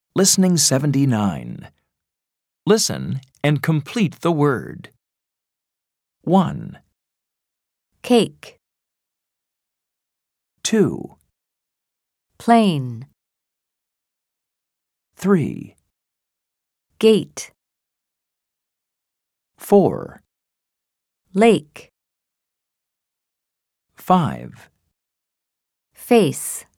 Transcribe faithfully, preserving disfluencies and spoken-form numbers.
Listening seventy-nine. Listen and complete the word. one, Cake. two, Plane. three, Gate. four, Lake. five, Face.